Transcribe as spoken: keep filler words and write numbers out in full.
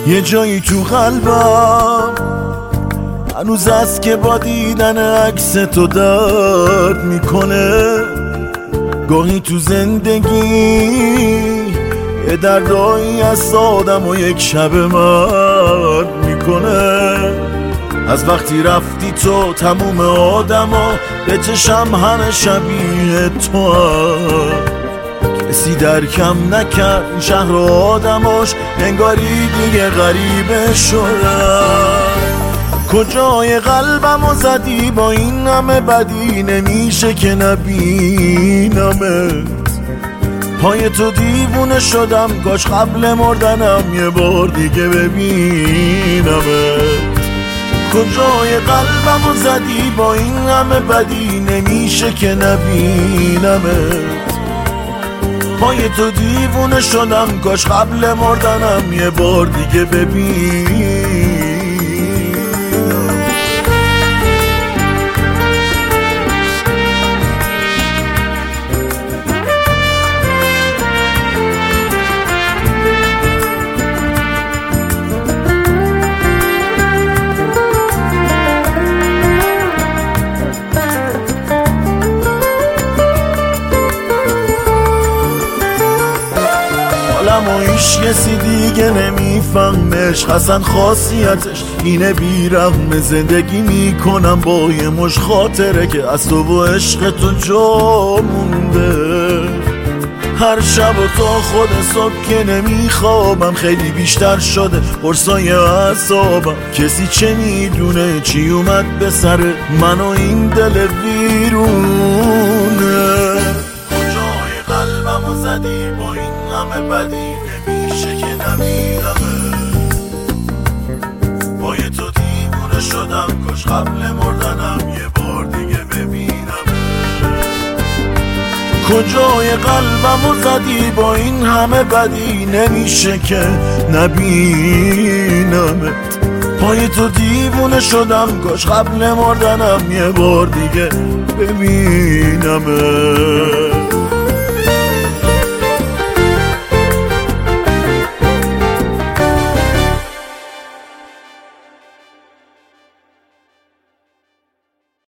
یه جایی تو قلبم هنوز است که با دیدن عکس تو درد میکنه. گاهی تو زندگی یه دردایی از آدم و یک شب مرد میکنه. از وقتی رفتی تو تموم آدم ها به چشم همه شبیه تو هم. کسی درکم نکرد این شهر و آدماش، انگاری دیگه غریبه شدن. کجای قلبمو زدی با این همه بدی، نمیشه که نبینمت. پای تو دیوونه شدم، کاش قبل مردنم یه بار دیگه ببینمت. کجای قلبمو زدی با این همه بدی، نمیشه که نبینمت. پای تو دیوونه شدم، کاش قبل مردنم یه بار دیگه ببین. و ایش کسی دیگه نمیفهمش، حسن خاصیتش اینه بیرحم. زندگی میکنم با یه مش خاطره که از تو و عشق تو جا مونده. هر شب و تا خود صبح که نمیخوابم، خیلی بیشتر شده قرصای اعصابم. کسی چه میدونه چی اومد به سر من و این دل ویرونه. کجای قلبمو زدی با این همه بدی، نمیشه که نمیرمه. با یه تو دیوونه شدم، کاش قبل مردنم یه بار دیگه ببینم. کجای قلبمو زدی با این همه بدی، نمیشه که نبینمت. پای تو دیوونه شدم، کاش قبل مردنم یه بار دیگه ببینمت.